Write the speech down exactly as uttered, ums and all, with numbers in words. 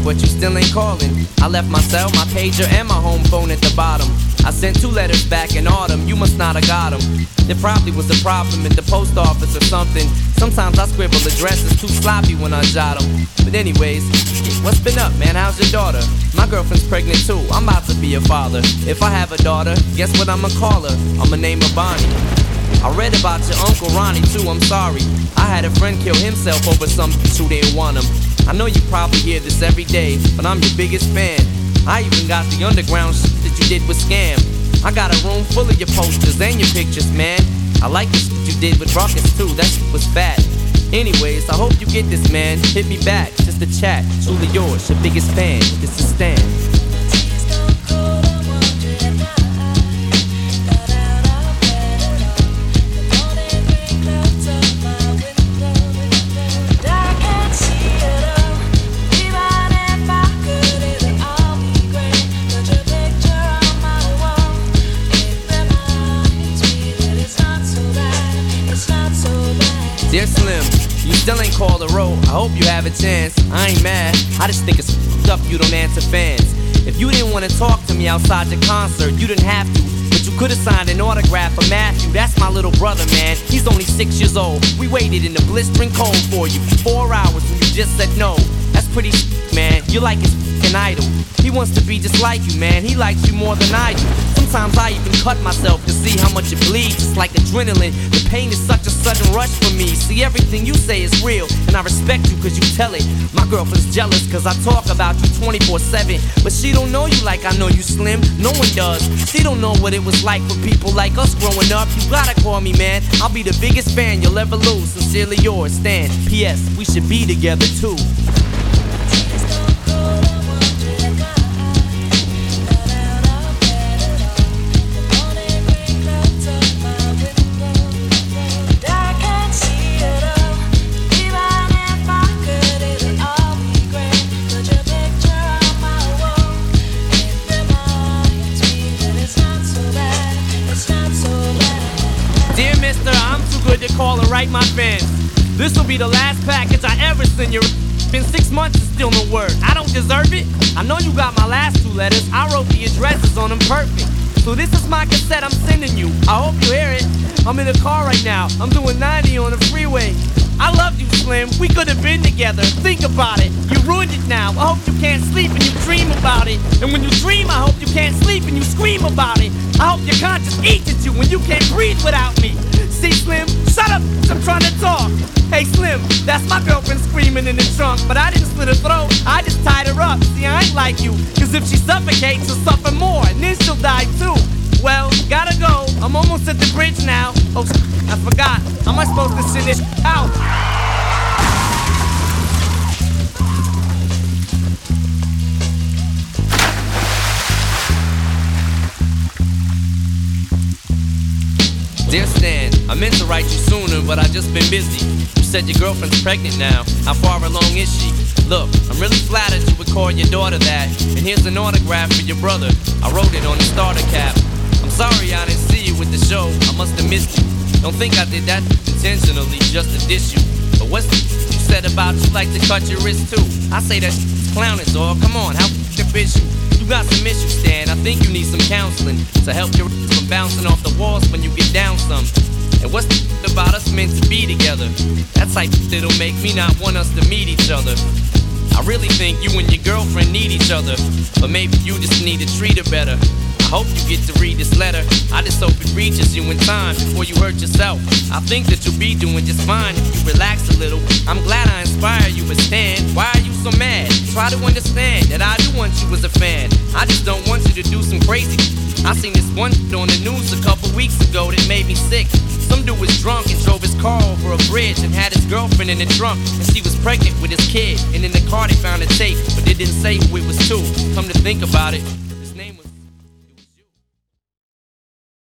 but you still ain't calling. I left my cell, my pager, and my home phone at the bottom. I sent two letters back in autumn, you must not have got them. There probably was a problem in the post office or something. Sometimes I scribble addresses too sloppy when I jot them. But anyways, what's been up, man? How's your daughter? My girlfriend's pregnant too, I'm about to be a father. If I have a daughter, guess what I'ma call her? I'ma name her Bonnie. I read about your Uncle Ronnie too, I'm sorry. I had a friend kill himself over some bitch who didn't want him. I know you probably hear this every day, but I'm your biggest fan. I even got the underground shit that you did with Scam. I got a room full of your posters and your pictures, man. I like the shit you did with Ruckus too, that shit was fat. Anyways, I hope you get this, man. Hit me back, just a chat. Truly yours, your biggest fan. This is Stan. Dear Slim, you still ain't called a roll. I hope you have a chance. I ain't mad, I just think it's f***ed up you don't answer fans. If you didn't want to talk to me outside the concert, you didn't have to, but you could've signed an autograph for Matthew. That's my little brother, man. He's only six years old. We waited in the blistering cold for you for four hours and you just said no. That's pretty shit, man. You're like his f***ing idol. He wants to be just like you, man. He likes you more than I do. Sometimes I even cut myself to see how much it bleeds. It's like adrenaline. The pain is such a sudden rush for me. See, everything you say is real, and I respect you cause you tell it. My girlfriend's jealous cause I talk about you twenty-four seven. But she don't know you like I know you, Slim. No one does. She don't know what it was like for people like us growing up. You gotta call me, man. I'll be the biggest fan you'll ever lose. Sincerely yours, Stan. P S. We should be together too. Dear mister, I'm too good to call and write my fans. This'll be the last package I ever send you. Been six months and still no word. I don't deserve it. I know you got my last two letters. I wrote the addresses on them perfect. So this is my cassette I'm sending you. I hope you hear it. I'm in the car right now. I'm doing ninety on the freeway. I love you, Slim. We could have been together. Think about it. You ruined it now. I hope you can't sleep and you dream about it. And when you dream, I hope you can't sleep and you scream about it. I hope your conscience eats at you when you can't breathe without me. See, Slim, shut up, I'm trying to talk. Hey, Slim, that's my girlfriend screaming in the trunk. But I didn't slit her throat, I just tied her up. See, I ain't like you, cause if she suffocates, she'll suffer more, and then she'll die too. Well, gotta go, I'm almost at the bridge now. Oh, I forgot, how am I supposed to send this out? Dear Stan, I meant to write you sooner, but I just been busy. You said your girlfriend's pregnant now. How far along is she? Look, I'm really flattered you would call your daughter that. And here's an autograph for your brother. I wrote it on the starter cap. I'm sorry I didn't see you with the show. I must have missed you. Don't think I did that intentionally just to diss you. But what's the you said about you like to cut your wrist too? I say that clowning, dog. Come on, how f***ing is you? You got some issues, Stan. I think you need some counseling to help your from bouncing off the walls when you get down some. And what's the about us meant to be together? That type of that'll make me not want us to meet each other. I really think you and your girlfriend need each other, but maybe you just need to treat her better. I hope you get to read this letter. I just hope it reaches you in time before you hurt yourself. I think that you'll be doing just fine if you relax a little. I'm glad I inspire you, but Stan, why are you so mad? Try to understand that I do want you as a fan. I just don't want you to do some crazy. I seen this one on the news a couple weeks ago that made me sick. Some dude was drunk and drove his car over a bridge and had his girlfriend in the trunk, and she was pregnant with his kid. And in the car they found a tape, but they didn't say who it was to. Come to think about it,